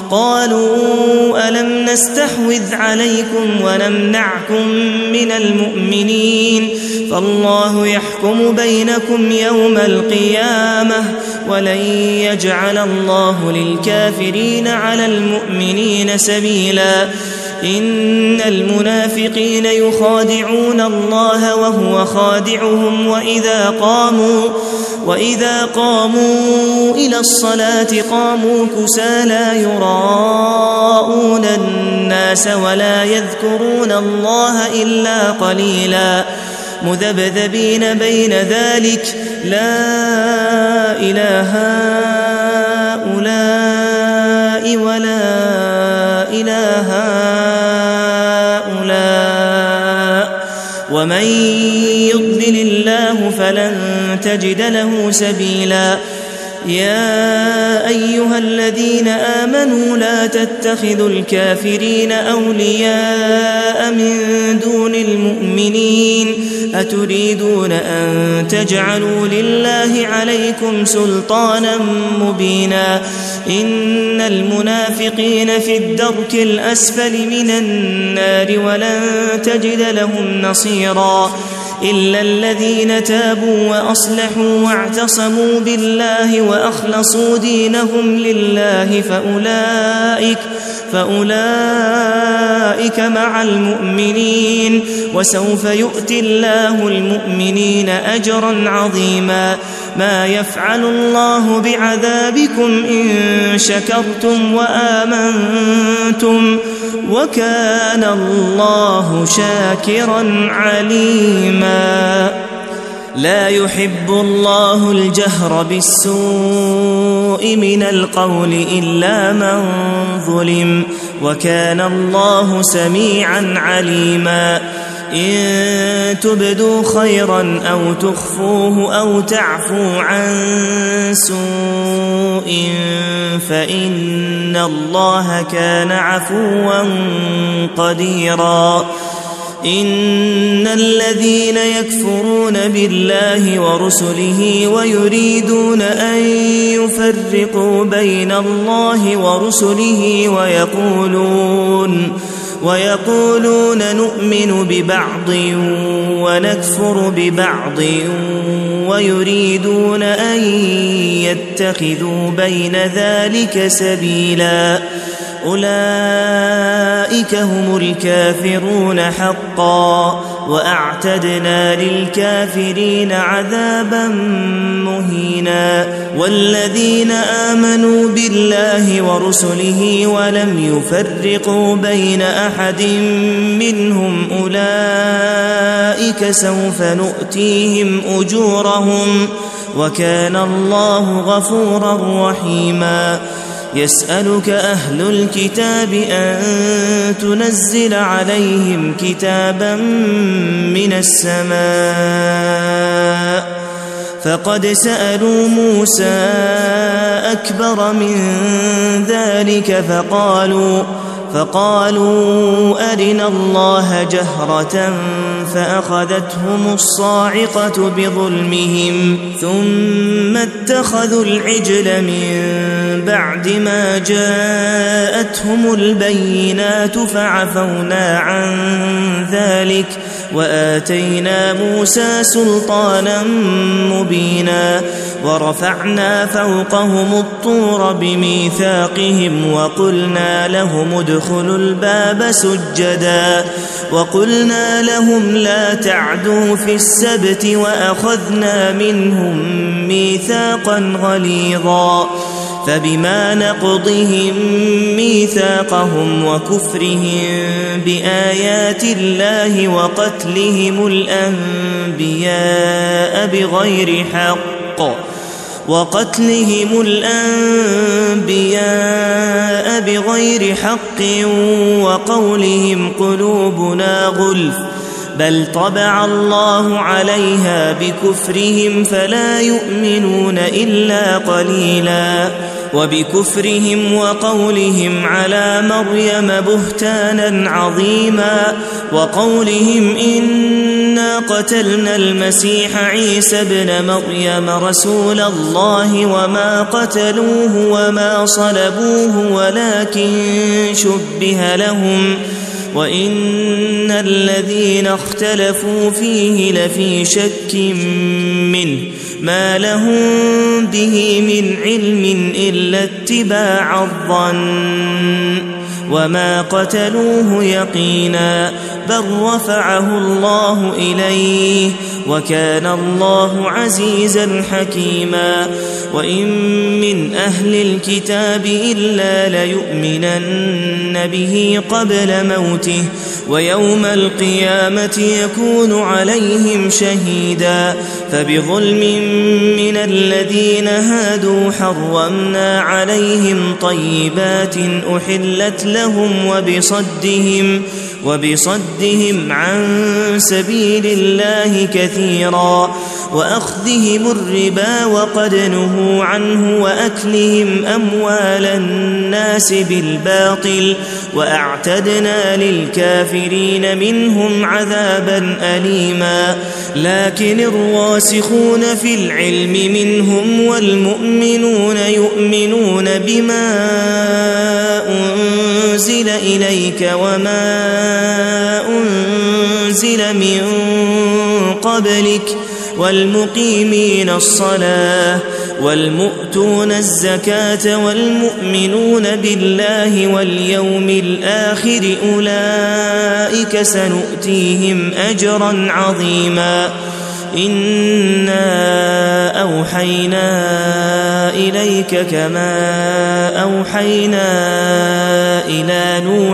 قالوا ألم نستحوذ عليكم ونمنعكم من المؤمنين فالله يحكم بينكم يوم القيامة ولن يجعل الله للكافرين على المؤمنين سبيلا إن المنافقين يخادعون الله وهو خادعهم وإذا قاموا وإذا قاموا إلى الصلاة قاموا كسالى يراءون الناس ولا يذكرون الله إلا قليلا مذبذبين بين ذلك لا إله هؤلاء ولا إله هؤلاء ومن يضلل الله فلن تجد له سبيلا يا أيها الذين آمنوا لا تتخذوا الكافرين أولياء من دون المؤمنين أتريدون أن تجعلوا لله عليكم سلطانا مبينا إن المنافقين في الدرك الأسفل من النار ولن تجد لهم نصيرا إلا الذين تابوا وأصلحوا واعتصموا بالله وأخلصوا دينهم لله فأولئك فأولئك مع المؤمنين وسوف يؤتي الله المؤمنين أجرا عظيما. ما يفعل الله بعذابكم إن شكرتم وآمنتم وكان الله شاكرا عليما. لا يحب الله الجهر بالسوء من القول إلا من ظلم وكان الله سميعا عليما. إن تبدوا خيرا أو تخفوه أو تعفو عن سوء فإن الله كان عفوا قديرا. إن الذين يكفرون بالله ورسله ويريدون أن يفرقوا بين الله ورسله ويقولون ويقولون نؤمن ببعض ونكفر ببعض ويريدون أن يتخذوا بين ذلك سبيلا أولئك هم الكافرون حقا وأعتدنا للكافرين عذابا مهينا. والذين آمنوا بالله ورسله ولم يفرقوا بين أحد منهم أولئك سوف نؤتيهم أجورهم وكان الله غفورا رحيما. يسألك أهل الكتاب أن تنزل عليهم كتابا من السماء فقد سألوا موسى أكبر من ذلك فقالوا فقالوا أرنا الله جهرة فأخذتهم الصاعقة بظلمهم ثم اتخذوا العجل من بعد ما جاءتهم البينات فعفونا عن ذلك وآتينا موسى سلطانا مبينا. ورفعنا فوقهم الطور بميثاقهم وقلنا لهم ادخلوا الباب سجدا وقلنا لهم لا تعدوا في السبت وأخذنا منهم ميثاقا غليظا. فبما نقضهم ميثاقهم وكفرهم بآيات الله وقتلهم الأنبياء بغير حق وقتلهم الأنبياء بغير حق وقولهم قلوبنا غلف بل طبع الله عليها بكفرهم فلا يؤمنون إلا قليلا. وبكفرهم وقولهم على مريم بهتانا عظيما وقولهم إنا قتلنا المسيح عيسى ابن مريم رسول الله وما قتلوه وما صلبوه ولكن شبه لهم وإن الذين اختلفوا فيه لفي شك منه ما لهم به من علم إلا اتباع الظن وما قتلوه يقينا بل رفعه الله إليه وكان الله عزيزا حكيما. وإن من أهل الكتاب إلا ليؤمنن به قبل موته ويوم القيامة يكون عليهم شهيدا. فبظلم من الذين هادوا حرمنا عليهم طيبات أحلت لهم وبصدهم وبصدهم عن سبيل الله كثيرا وأخذهم الربا وقد نهوا عنه وأكلهم أموال الناس بالباطل وأعتدنا للكافرين منهم عذابا أليما. لكن الراسخون في العلم منهم والمؤمنون يؤمنون بما أنزل إليك وما أنزل أنزل من قبلك والمقيمين الصلاة والمؤتون الزكاة والمؤمنون بالله واليوم الآخر أولئك سنؤتيهم أجرا عظيما إنا أوحينا إليك كما أوحينا إلى نوح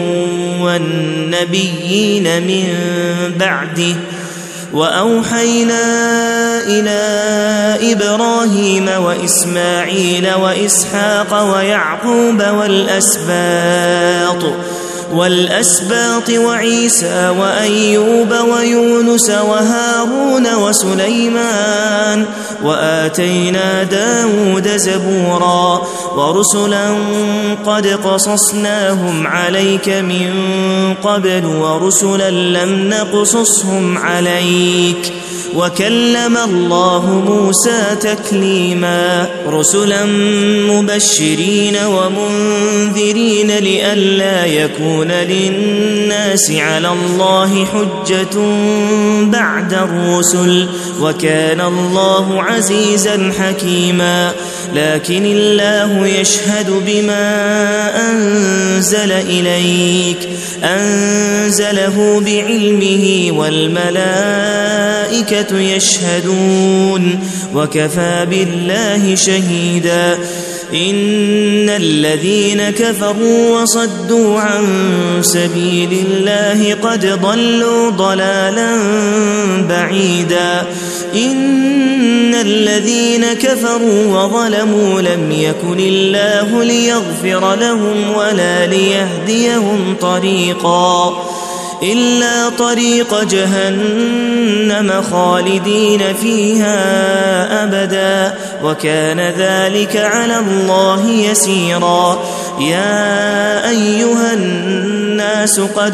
والنبيين من بعده وأوحينا إلى إبراهيم وإسماعيل وإسحاق ويعقوب والأسباط والأسباط وعيسى وأيوب ويونس وهارون وسليمان وآتينا داود زبورا ورسلا قد قصصناهم عليك من قبل ورسلا لم نقصصهم عليك وكلم الله موسى تكليما رسلا مبشرين ومنذرين لئلا يكون للناس على الله حجة بعد الرسل وكان الله عزيزا حكيما لكن الله يشهد بما أنزل إليك أنزله بعلمه والملائكة يشهدون وكفى بالله شهيدا إن الذين كفروا وصدوا عن سبيل الله قد ضلوا ضلالا بعيدا إن الذين كفروا وظلموا لم يكن الله ليغفر لهم ولا ليهديهم طريقا إلا طريق جهنم خالدين فيها أبدا وكان ذلك على الله يسيرا يا أيها الناس قد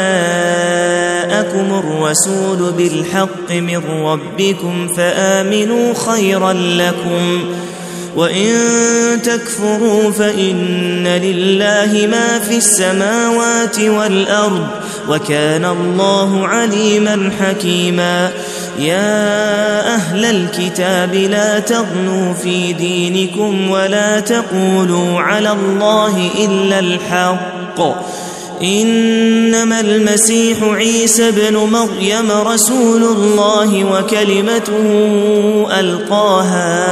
جاءكم الرسول بالحق من ربكم فآمنوا خيرا لكم وإن تكفروا فإن لله ما في السماوات والأرض وكان الله عليما حكيما يا أهل الكتاب لا تغلوا في دينكم ولا تقولوا على الله إلا الحق إنما المسيح عيسى ابن مريم رسول الله وكلمته ألقاها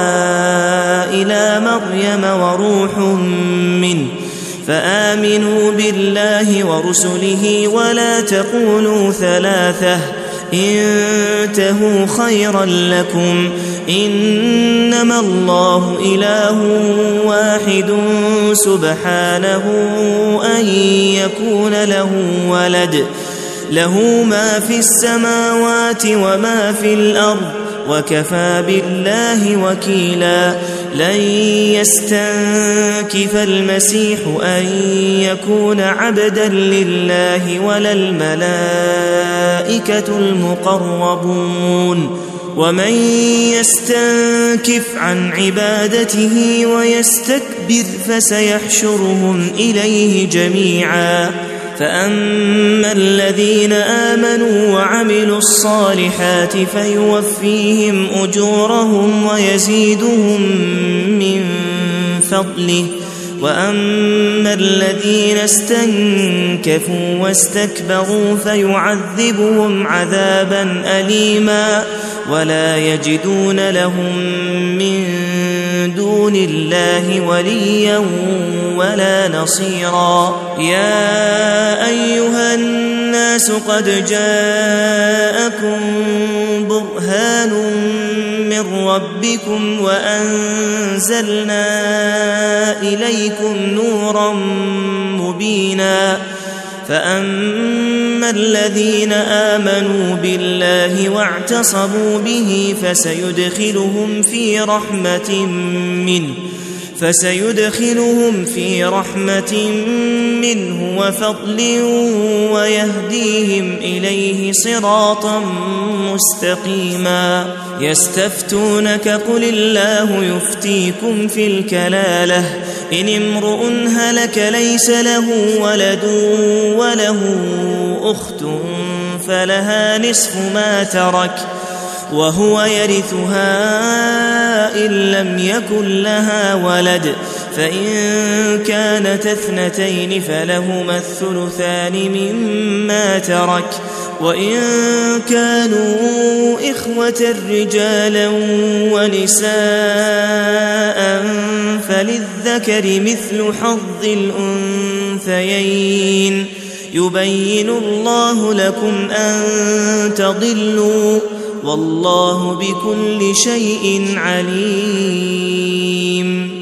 إلى مريم وروح منه فآمنوا بالله ورسله ولا تقولوا ثلاثة انتهوا خيرا لكم إنما الله إله واحد سبحانه أن يكون له ولد له ما في السماوات وما في الأرض وكفى بالله وكيلا لن يستنكف المسيح أن يكون عبدا لله ولا الملائكة المقربون ومن يستنكف عن عبادته ويستكبر فسيحشرهم إليه جميعا فأما الذين آمنوا وعملوا الصالحات فيوفيهم أجورهم ويزيدهم من فضله وأما الذين استنكفوا واستكبروا فيعذبهم عذابا أليما ولا يجدون لهم من دون الله وليا ولا نصيرا يا أيها الناس قد جاءكم برهان من ربكم وأنزلنا إليكم نورا مبينا فأما الذين آمنوا بالله واعتصموا به فسيدخلهم في رحمة منه فسيدخلهم في رحمة منه وفضل ويهديهم إليه صراطا مستقيما يستفتونك قل الله يفتيكم في الكلالة إن امرؤ هلك ليس له ولد وله أخت فلها نصف ما ترك وهو يرثها إن لم يكن لها ولد فإن كانت اثنتين فلهما الثلثان مما ترك وإن كانوا إخوة رجالا ونساء فللذكر مثل حظ الأنثيين يبين الله لكم أن تضلوا والله بكل شيء عليم.